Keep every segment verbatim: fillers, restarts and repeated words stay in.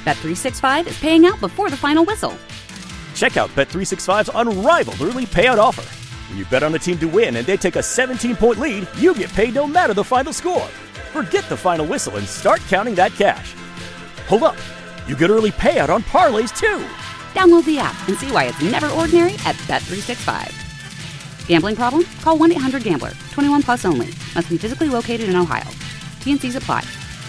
Bet three sixty-five is paying out before the final whistle. Check out Bet three sixty-five's unrivaled early payout offer. When you bet on a team to win and they take a seventeen-point lead, you get paid no matter the final score. Forget the final whistle and start counting that cash. Hold up. You get early payout on parlays, too. Download the app and see why it's never ordinary at Bet three sixty-five. Gambling problem? Call one eight hundred gambler. twenty-one plus only. Must be physically located in Ohio. T N Cs apply.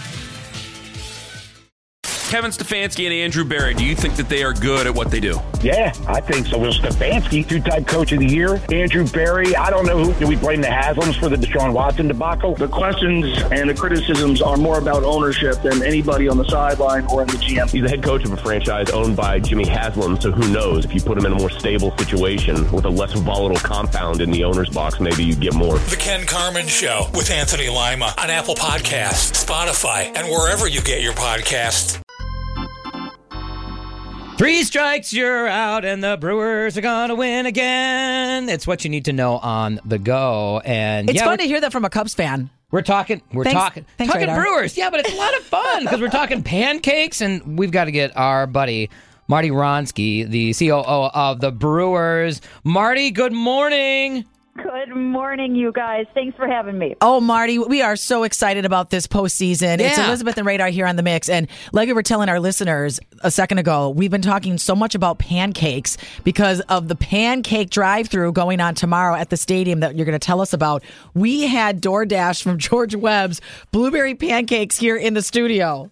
Kevin Stefanski and Andrew Berry, do you think that they are good at what they do? Yeah, I think so. Well, Stefanski, two-time coach of the year. Andrew Berry, I don't know who. Do we blame the Haslams for the Deshaun Watson debacle? The questions and the criticisms are more about ownership than anybody on the sideline or in the G M. He's the head coach of a franchise owned by Jimmy Haslam, so who knows? If you put him in a more stable situation with a less volatile compound in the owner's box, maybe you get more. The Ken Carman Show with Anthony Lima on Apple Podcasts, Spotify, and wherever you get your podcasts. Three strikes, you're out, and the Brewers are going to win again. It's what you need to know on the go. And It's yeah, fun to hear that from a Cubs fan. We're talking, we're Thanks- talking, thanks, talking Radar. Brewers. Yeah, but it's a lot of fun because we're talking pancakes, and we've got to get our buddy Marty Wronski, the C O O of the Brewers. Marty, good morning. Good morning, you guys. Thanks for having me. Oh, Marty, we are so excited about this postseason. It's Yeah. Elizabeth and Radar here on the mix. And like we were telling our listeners a second ago, we've been talking so much about pancakes because of the pancake drive-thru going on tomorrow at the stadium that you're going to tell us about. We had DoorDash from George Webb's blueberry pancakes here in the studio.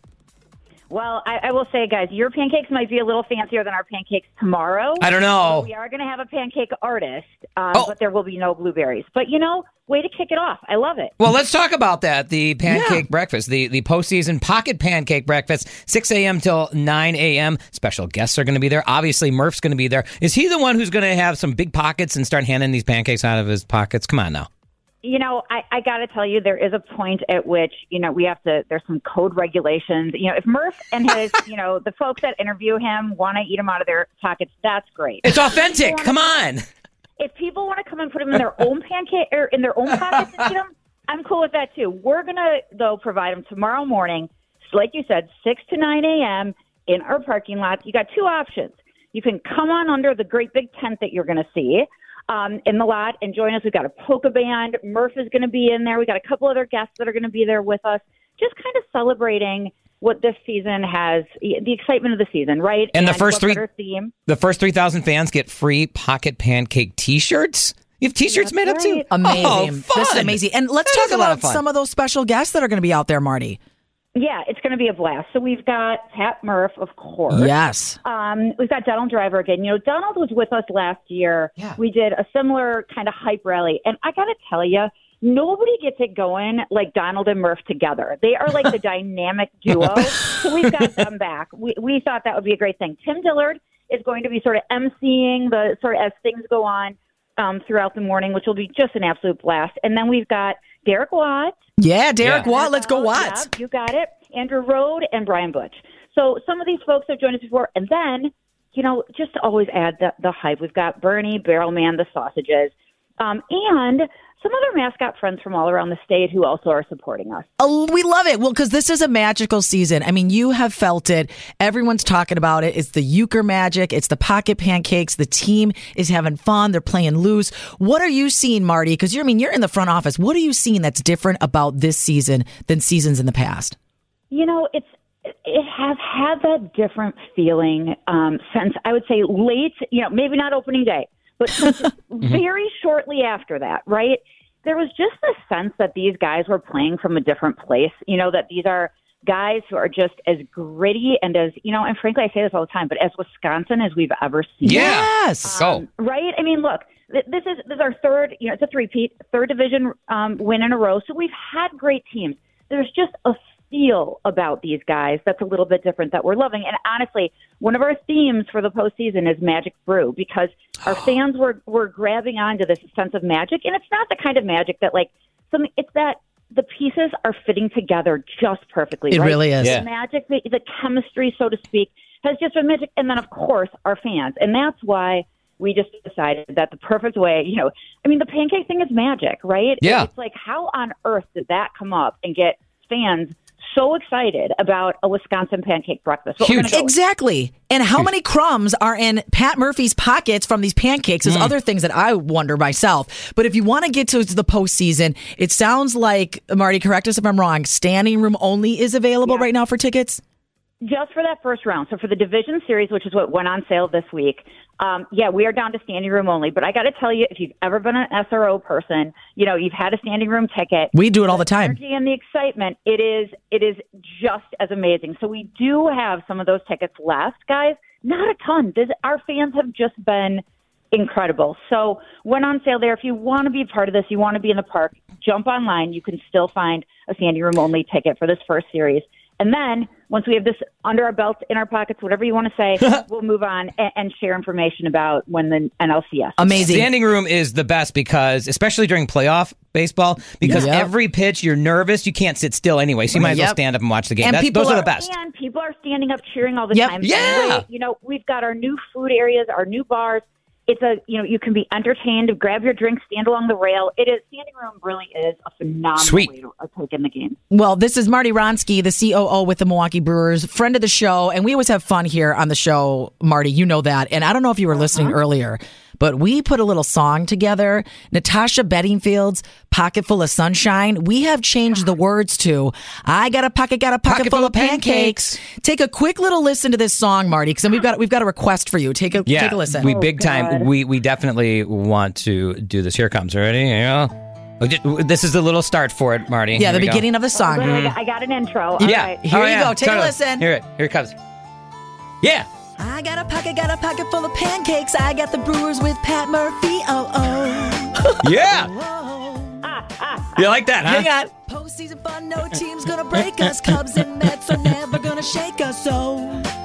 Well, I, I will say, guys, your pancakes might be a little fancier than our pancakes tomorrow. I don't know. We are going to have a pancake artist, um, Oh. but there will be no blueberries. But, you know, way to kick it off. I love it. Well, let's talk about that. The pancake Yeah. breakfast, the, the postseason pocket pancake breakfast, six a.m. till nine a.m. Special guests are going to be there. Obviously, Murph's going to be there. Is he the one who's going to have some big pockets and start handing these pancakes out of his pockets? Come on now. You know, I, I got to tell you, there is a point at which, you know, we have to, there's some code regulations. You know, if Murph and his, you know, the folks that interview him want to eat them out of their pockets, that's great. It's authentic. Come on. If people want to come and put them in their own pancake or in their own pockets and eat them, I'm cool with that too. We're going to, though, provide them tomorrow morning, like you said, six to nine a.m. in our parking lot. You got two options. You can come on under the great big tent that you're going to see um, in the lot and join us. We've got a polka band. Murph is going to be in there. We got a couple other guests that are going to be there with us, just kind of celebrating what this season has, the excitement of the season, right? And the first what three, better theme? the first three thousand fans get free pocket pancake T-shirts. You have T-shirts That's made up too. right. Amazing. Oh, This is fun. amazing. And let's That talk is a lot about of fun. some of those special guests that are going to be out there, Marty. Yeah, it's going to be a blast. So we've got Pat Murph, of course. Yes. Um, we've got Donald Driver again. You know, Donald was with us last year. Yeah. We did a similar kind of hype rally. And I got to tell you, nobody gets it going like Donald and Murph together. They are like the dynamic duo. So we've got them back. We, we thought that would be a great thing. Tim Dillard is going to be sort of emceeing the sort of as things go on um, throughout the morning, which will be just an absolute blast. And then we've got Derek Watt. Yeah, Derek Yeah. Watt. Let's go Oh, Watts. yeah, you got it. Andrew Rode and Brian Butch. So some of these folks have joined us before. And then, you know, just to always add the, the hype, we've got Bernie, Barrelman, the sausages, um, and some other mascot friends from all around the state who also are supporting us. Oh, we love it. Well, because this is a magical season. I mean, you have felt it. Everyone's talking about it. It's the euchre magic. It's the pocket pancakes. The team is having fun. They're playing loose. What are you seeing, Marty? Because you're, I mean, you're in the front office. What are you seeing that's different about this season than seasons in the past? You know, it's it has had that different feeling um, since, I would say, late, you know, maybe not opening day, but since very shortly after that, right? There was just this sense that these guys were playing from a different place, you know, that these are guys who are just as gritty and as, you know, and frankly, I say this all the time, but as Wisconsin as we've ever seen. Yes. Go. Right? I mean, look, th- this is this is our third, you know, it's a three-peat, third division um, win in a row. So we've had great teams. There's just a feel about these guys that's a little bit different that we're loving. And honestly, one of our themes for the postseason is Magic Brew, because our fans were, were grabbing onto this sense of magic. And it's not the kind of magic that, like, something, it's that the pieces are fitting together just perfectly. It right? really is. Yeah. The magic, the, the chemistry, so to speak, has just been magic. And then, of course, our fans. And that's why we just decided that the perfect way, you know, I mean, the pancake thing is magic, right? Yeah. It's like, how on earth did that come up and get fans so excited about a Wisconsin pancake breakfast. What we're Huge. gonna go with. Exactly. And how many crumbs are in Pat Murphy's pockets from these pancakes is Mm. other things that I wonder myself. But if you want to get to the postseason, it sounds like, Marty, correct us if I'm wrong, standing room only is available right now for tickets? Just for that first round. So for the division series, which is what went on sale this week, um, yeah, we are down to standing room only. But I got to tell you, if you've ever been an S R O person, you know, you've had a standing room ticket. We do it all the time. Energy and the excitement, it is it is just as amazing. So we do have some of those tickets left, guys. Not a ton. This, our fans have just been incredible. So went on sale there. If you want to be a part of this, you want to be in the park, jump online. You can still find a standing room only ticket for this first series. And then once we have this under our belts, in our pockets, whatever you want to say, we'll move on and, and share information about when the N L C S. Amazing. Standing room is the best because, especially during playoff baseball, because Yep. every pitch you're nervous, you can't sit still anyway, so you might as well Yep. stand up and watch the game. And That's, people those are, are- the best. And people are standing up cheering all the Yep. time. Yeah. Anyway, you know, we've got our new food areas, our new bars. It's a, you know, you can be entertained, grab your drink, stand along the rail. It is, standing room really is a phenomenal Sweet. way to take in the game. Well, this is Marty Ronsky, the C O O with the Milwaukee Brewers, friend of the show, and we always have fun here on the show, Marty. You know that. And I don't know if you were listening earlier, but we put a little song together, Natasha Bedingfield's Pocket Full of Sunshine. We have changed the words to I got a pocket, got a pocket, full, of pancakes. Take a quick little listen to this song, Marty, because we've got we've got a request for you. Take a Yeah, take a listen. we big Oh, time. God. We we definitely want to do this. Here it comes. Ready? Here you go. This is the little start for it, Marty. yeah, Here the we go. beginning of the song. But I, got, I got an intro. All Yeah. right. Here Oh, you yeah. go. Take a Totally. listen. Here it. Here it comes. Yeah. I got a pocket, got a pocket full of pancakes. I got the Brewers with Pat Murphy. Oh, oh. Yeah. Ah, You like that, huh? Hang on. Postseason fun, no team's gonna break us. Cubs and Mets are never gonna shake us. So.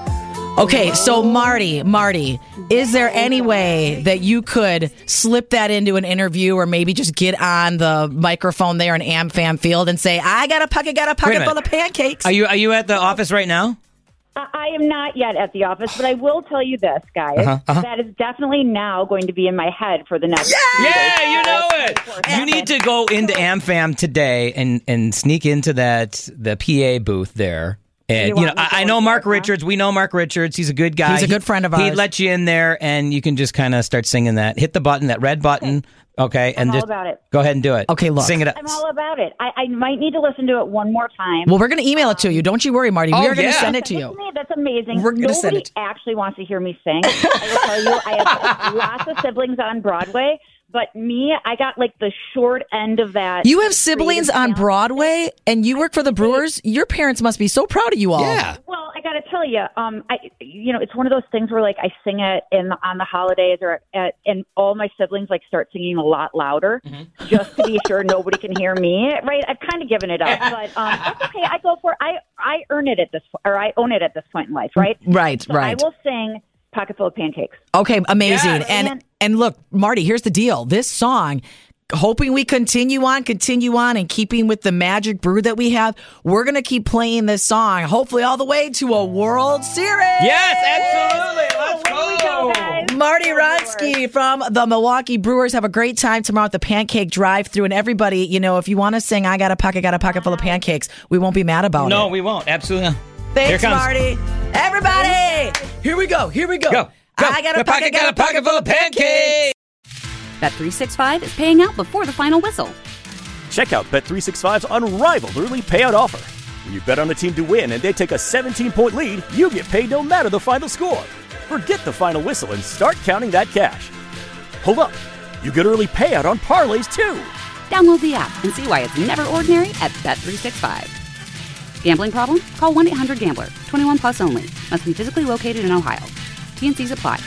Okay, so Marty, Marty, is there any way that you could slip that into an interview or maybe just get on the microphone there in AmFam Field and say, I got a pocket, got a Wait a pocket minute. full of pancakes? Are you are you at the office right now? I, I am not yet at the office, but I will tell you this, guys. Uh-huh, uh-huh. That is definitely now going to be in my head for the next. Yeah, you know it. You need to go into AmFam today and, and sneak into that the P A booth there. And You you know, want me to I, I go know in Mark there, huh? Richards. We know Mark Richards. He's a good guy. He's a He- good friend of He'd ours. let you in there, and you can just kind of start singing that. Hit the button, that red button. Okay, and I'm all just about it. go ahead and do it. Okay, look. sing it up. I'm all about it. I, I might need to listen to it one more time. Well, we're going to email it to you. Don't you worry, Marty. Oh, we are going to yeah. send it to Listen you. to me, that's amazing. We're gonna send Nobody it. actually wants to hear me sing. I will tell you, I have lots of siblings on Broadway, but me, I got like the short end of that. You have siblings on creative Broadway and you work for the Brewers? Your parents must be so proud of you all. Yeah. Well, I got to tell you, um, I, you know, it's one of those things where like I sing it in on the holidays, or at, and all my siblings like start singing a lot louder, Mm-hmm. just to be sure nobody can hear me. Right? I've kind of given it up, but um, that's okay. I go for it. I I earn it at this, or I own it at this point in life. Right? Right, So right. I will sing "Pocket Full of Pancakes." Okay, amazing. Yes. And And- and look, Marty, here's the deal. This song, hoping we continue on, continue on, and keeping with the magic brew that we have, we're going to keep playing this song, hopefully all the way to a World Series. Yes, absolutely. Let's Here we go, guys. Marty Ronsky from the Milwaukee Brewers. Have a great time tomorrow at the Pancake Drive-Thru. And everybody, you know, if you want to sing I Got a Pocket, Got a Pocket Full of Pancakes, we won't be mad about No, it. we won't. Absolutely. Thanks, Here comes. Marty. Everybody, here we go. Here we go. Go. Go. I got a The pocket, got a pocket full of pancakes. Bet three sixty-five is paying out before the final whistle. Check out Bet three sixty-five's unrivaled early payout offer. When you bet on a team to win and they take a seventeen-point lead, you get paid no matter the final score. Forget the final whistle and start counting that cash. Hold up. You get early payout on parlays, too. Download the app and see why it's never ordinary at Bet three sixty-five. Gambling problem? Call one eight hundred gambler. twenty-one plus only. Must be physically located in Ohio. T N Cs apply.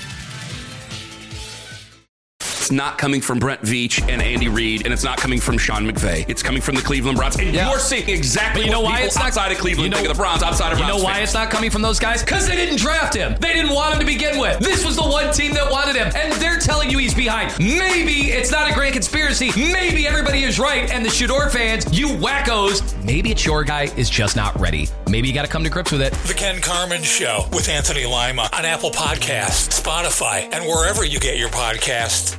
It's not coming from Brent Veach and Andy Reid, and it's not coming from Sean McVay. It's coming from the Cleveland Browns. And Yeah. you're seeing exactly But you know what why people it's not- outside of Cleveland you know- think of the Browns, outside of You Browns know why fans. it's not coming from those guys? Because they didn't draft him. They didn't want him to begin with. This was the one team that wanted him, and they're telling you he's behind. Maybe it's not a great conspiracy. Maybe everybody is right, and the Shador fans, you wackos, maybe it's your guy is just not ready. Maybe you got to come to grips with it. The Ken Carmen Show with Anthony Lima on Apple Podcasts, Spotify, and wherever you get your podcasts.